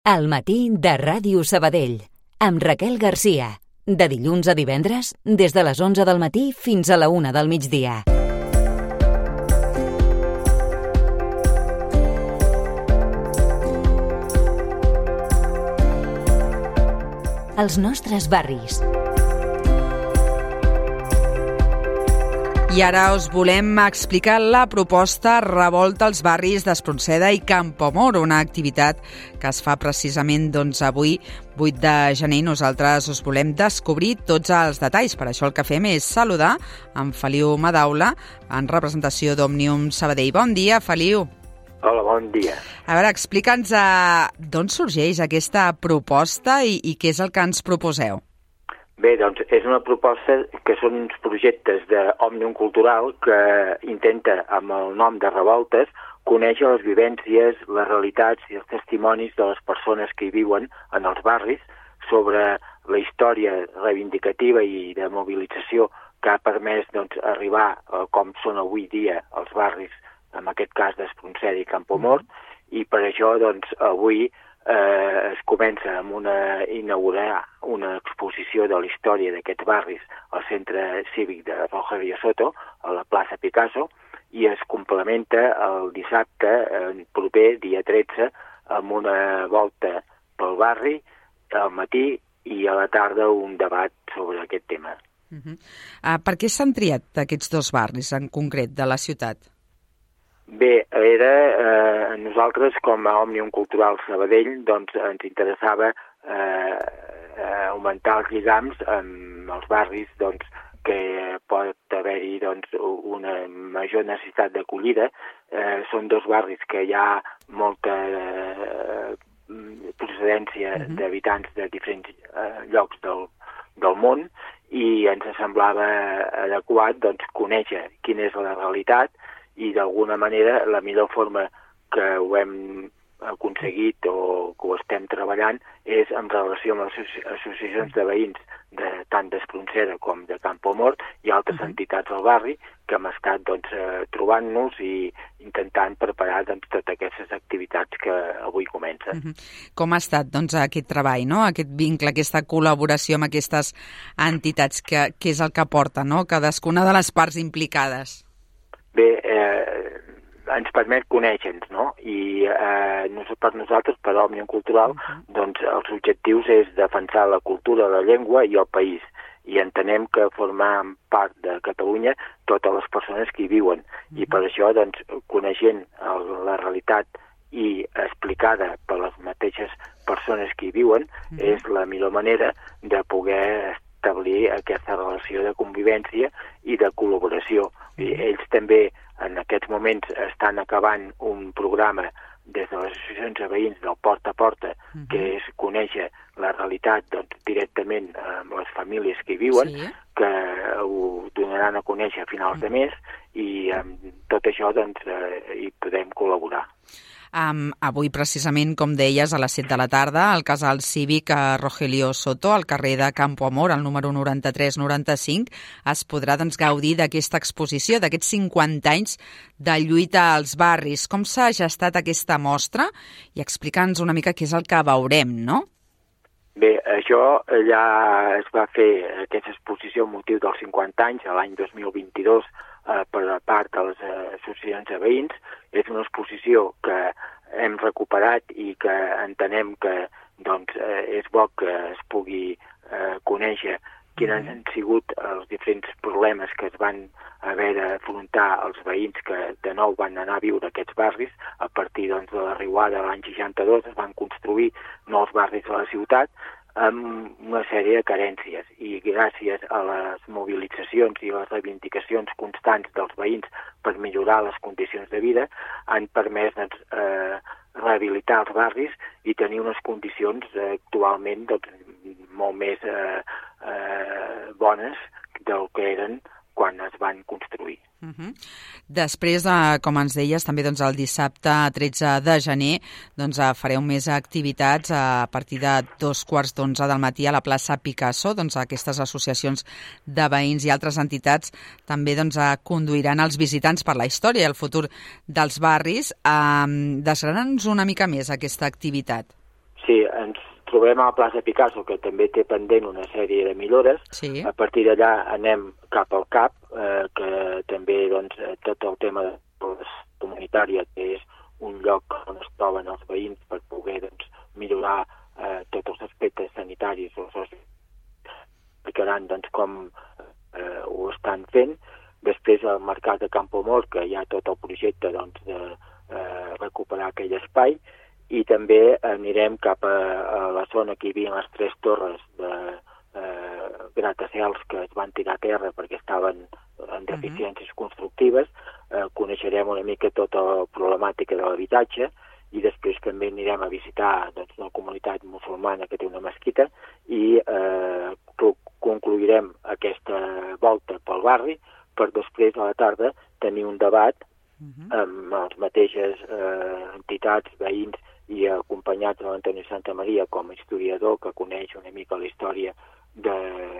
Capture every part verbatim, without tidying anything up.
Al matí de Ràdio Sabadell, amb Raquel Garcia. De dilluns a divendres, des de les onze del matí fins a la una del migdia. Els nostres barris. I ara us volem explicar la proposta Revolta als barris d'Espronceda i Campoamor, una activitat que es fa precisament doncs, avui, vuit de gener. Nosaltres us volem descobrir tots els detalls. Per això el que fem és saludar en Feliu Madaula, en representació d'Òmnium Sabadell. Bon dia, Feliu. Hola, bon dia. A veure, explica'ns eh, d'on sorgeix aquesta proposta i, i què és el que ens proposeu. Bé, doncs és una proposta que són uns projectes d'Òmnium Cultural que intenta, amb el nom de Revoltes, conèixer les vivències, les realitats i els testimonis de les persones que hi viuen en els barris sobre la història reivindicativa i de mobilització que ha permès doncs, arribar a com són avui dia els barris, en aquest cas d'Espronceda i Campoamor, i per això doncs, avui Eh, es comença amb una inaugurar una exposició de la història d'aquests barris al centre cívic de Rogelio Soto, a la plaça Picasso, i es complementa el dissabte eh, proper, dia tretze, amb una volta pel barri al matí i a la tarda un debat sobre aquest tema. Uh-huh. uh, per què s'han triat aquests dos barris en concret de la ciutat? Bé, era, eh, nosaltres com a Òmnium Cultural Sabadell doncs, ens interessava eh, augmentar els lligams amb els barris doncs, que pot haver-hi doncs, una major necessitat d'acollida. Eh, són dos barris que hi ha molta eh, procedència uh-huh. d'habitants de diferents eh, llocs del, del món i ens semblava adequat doncs, conèixer quina és la realitat i d'alguna manera la millor forma que ho hem aconseguit o que ho estem treballant és en relació amb les associacions de veïns de, tant d'Espronceda com de Campoamor i altres uh-huh. entitats del barri que hem estat doncs, eh, trobant-nos i intentant preparar doncs, totes aquestes activitats que avui comencen. Uh-huh. Com ha estat doncs, aquest treball, no? Aquest vincle, aquesta col·laboració amb aquestes entitats? Que, que és el que porta, no? Cadascuna de les parts implicades? Bé, eh, ens permet conèixer-nos, no? I eh, per nosaltres, per Òmnium Cultural, uh-huh. doncs els objectius és defensar la cultura, la llengua i el país. I entenem que formar part de Catalunya totes les persones que hi viuen. Uh-huh. I per això, doncs, coneixent el, la realitat i explicada per les mateixes persones que hi viuen, uh-huh. és la millor manera de poder establir aquesta relació de convivència i de col·laboració. I ells també en aquests moments estan acabant un programa des de les associacions de veïns del Porta a Porta, uh-huh. que és conèixer la realitat doncs, directament amb les famílies que hi viuen, sí. que ho donaran a conèixer a finals uh-huh. de mes i amb tot això doncs, eh, hi podem col·laborar. Um, avui, precisament, com deies, a les set de la tarda, al casal cívic a Rogelio Soto, al carrer de Campoamor, al número noranta-tres noranta-cinc, es podrà doncs, gaudir d'aquesta exposició, d'aquests cinquanta anys de lluita als barris. Com s'ha gestat aquesta mostra? I explica'ns una mica què és el que veurem, no? Bé, això ja es va fer, aquesta exposició amb motiu dels cinquanta anys, l'any dos mil vint-i-dos, eh, per part de les associacions de veïns. És una exposició que hem recuperat i que entenem que doncs, eh, és bo que es pugui eh, conèixer quins han sigut els diferents problemes que es van haver d'afrontar els veïns que de nou van anar a viure aquests barris. A partir doncs, de la riuada de l'any seixanta-dos es van construir nous barris de la ciutat amb una sèrie de carències i gràcies a les mobilitzacions i les reivindicacions constants dels veïns per millorar les condicions de vida han permès doncs, eh, rehabilitar els barris i tenir unes condicions eh, actualment doncs, molt més eh, eh, bones del que eren quan es van construir. Uh-huh. Després, eh, com ens deies, també doncs, el dissabte tretze de gener doncs, eh, fareu més activitats a partir de dos quarts d'onze del matí a la plaça Picasso. Doncs, aquestes associacions de veïns i altres entitats també doncs, eh, conduiran els visitants per la història i el futur dels barris. Eh, Desgrana'ns una mica més aquesta activitat. Sí, ens trobem a la plaça Picasso, que també té pendent una sèrie de millores. Sí. A partir d'allà anem cap al C A P, eh, que també doncs, tot el tema de comunitària, que és un lloc on es troben els veïns per poder doncs, millorar eh, tots els aspectes sanitaris o socials, explicaran doncs, com eh, ho estan fent. Després al mercat de Campoamor, que hi ha tot el projecte doncs, de eh, recuperar aquell espai, i també anirem cap a, a la zona que hi havia les tres torres de eh, gratacels que es van tirar a terra perquè estaven en deficiències uh-huh. constructives. Eh, coneixerem una mica tota la problemàtica de l'habitatge i després també anirem a visitar doncs, una comunitat musulmana que té una mesquita i eh, concluirem aquesta volta pel barri per després a la tarda tenir un debat uh-huh. amb les mateixes eh, entitats, veïns i acompanyats de l'Antoni Santa Maria com a historiador que coneix una mica la història de,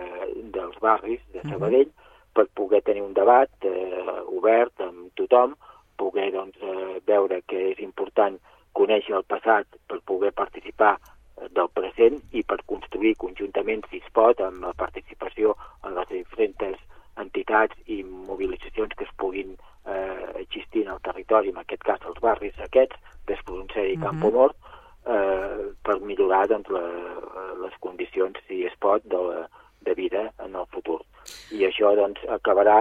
dels barris de Sabadell uh-huh. per poder tenir un debat eh, obert amb tothom, poder doncs, eh, veure que és important conèixer el passat per poder participar del present i per construir conjuntament, si es pot, amb la participació en les diferents entitats i mobilitzacions que es puguin eh, existir en el territori, en aquest cas els barris aquests, d'Espronceda i uh-huh. Campoamor, eh, per millorar doncs, la, les condicions, si es pot, de, la, de vida en el futur. I això doncs, acabarà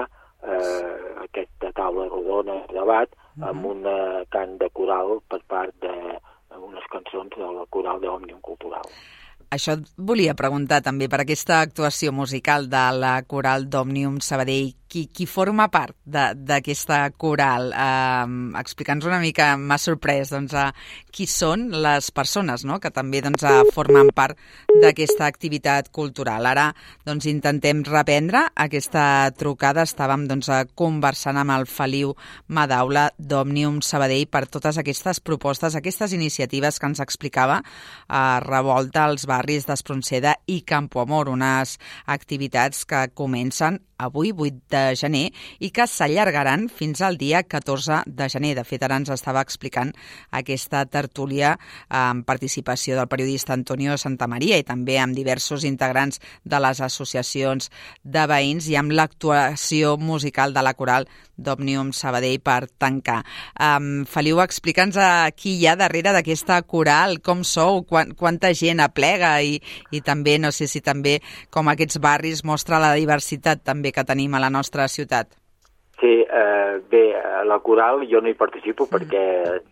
eh, aquesta taula rodona de debat uh-huh. amb un cant de coral per part d'unes cançons del coral d'Òmnium Cultural. Això et volia preguntar també per aquesta actuació musical de la coral d'Òmnium Sabadell. Qui, qui forma part d'aquesta coral? Eh, Explica'ns una mica, m'ha sorprès, doncs, eh, qui són les persones no? que també doncs, eh, formen part d'aquesta activitat cultural. Ara doncs, intentem reprendre aquesta trucada. Estàvem doncs, conversant amb el Feliu Madaula d'Òmnium Sabadell per totes aquestes propostes, aquestes iniciatives que ens explicava a Revolta als barris d'Espronceda i Campoamor, unes activitats que comencen avui, vuit de gener, i que s'allargaran fins al dia catorze de gener. De fet, ara ens estava explicant aquesta tertúlia amb participació del periodista Antonio Santamaria i també amb diversos integrants de les associacions de veïns i amb l'actuació musical de la coral d'Òmnium Sabadell per tancar. Um, Feliu, explica'ns qui hi ha darrere d'aquesta coral, com sou, quan, quanta gent aplega i, i també, no sé si també com aquests barris mostra la diversitat també que tenim a la nostra ciutat. Sí, eh, bé, a la coral jo no hi participo perquè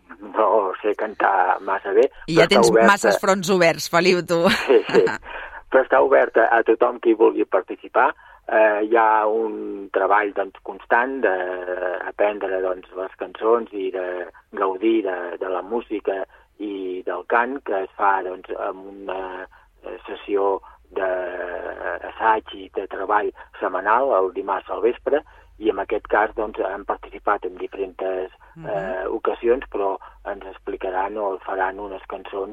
no sé cantar massa bé. I ja tens oberta... masses fronts oberts, Feliu, tu. Sí, sí, però està oberta a tothom qui vulgui participar. Eh, hi ha un treball doncs, constant d'aprendre doncs, les cançons i de gaudir de, de la música i del cant que es fa doncs, amb una sessió d'assaig i de treball setmanal el dimarts al vespre i en aquest cas doncs, han participat en diferents eh, ocasions però ens explicaran o faran unes cançons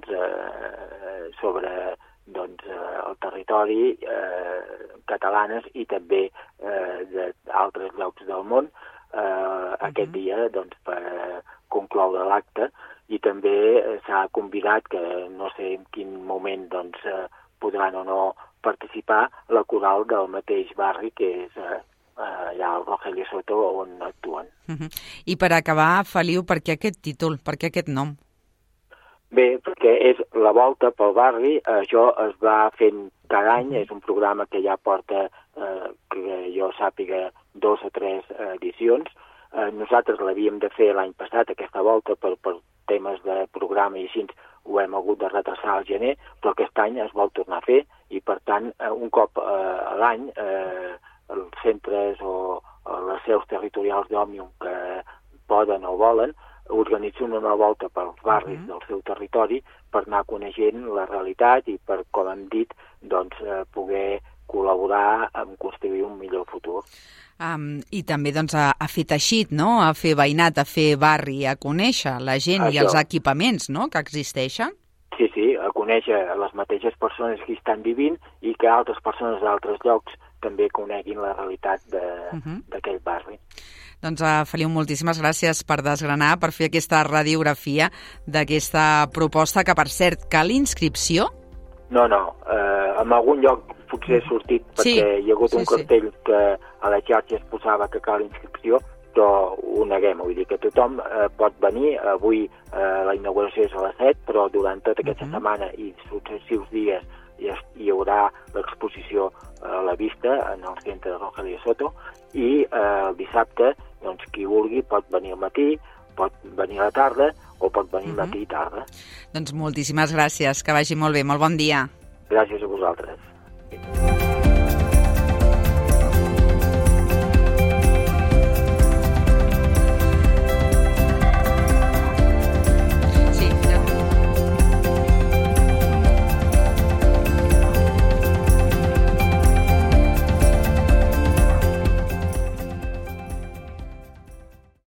eh, sobre doncs, el territori eh, catalanes i també eh, d'altres llocs del món eh, uh-huh. aquest dia doncs, per concloure l'acte i també s'ha convidat que no sé en quin moment doncs, eh, podran o no participar la coral del mateix barri que és eh, allà al Rogelio Soto on actuen. Uh-huh. I per acabar, Feliu, per què aquest títol? Per què aquest nom? Bé, perquè és la volta pel barri, això es va fent cada any, és un programa que ja porta, eh, que jo sàpiga, dos o tres edicions. Eh, nosaltres l'havíem de fer l'any passat, aquesta volta, per, per temes de programa i així, ho hem hagut de retrasar al gener, però aquest any es vol tornar a fer i, per tant, un cop eh, a l'any eh, els centres o, o les seus territorials d'Òmnium que poden o volen organitzen una volta pels barris uh-huh. del seu territori per anar coneixent la realitat i per, com hem dit, doncs, eh, poder col·laborar en construir un millor futur. Um, I també doncs, a, a fer teixit, no? A fer veïnat, a fer barri, a conèixer la gent Això. I els equipaments no? que existeixen. Sí, sí, a conèixer les mateixes persones que hi estan vivint i que altres persones d'altres llocs també coneguin la realitat d'aquell uh-huh. barri. Doncs, uh, Feliu, moltíssimes gràcies per desgranar, per fer aquesta radiografia d'aquesta proposta, que, per cert, cal inscripció? No, no. Eh, en algun lloc potser he sortit perquè sí, hi ha hagut sí, un cartell sí. que a la xarxa es posava que cal inscripció, però ho neguem, vull dir que tothom eh, pot venir. Avui eh, la inauguració és a les set, però durant tota aquesta uh-huh. setmana i successius dies hi, hi haurà l'exposició a la vista en el centre de Rogelio Soto, i eh, el dissabte, doncs, qui vulgui pot venir al matí, pot venir a la tarda o pot venir uh-huh. matí i tarda. Doncs moltíssimes gràcies, que vagi molt bé, molt bon dia. Gràcies a vosaltres.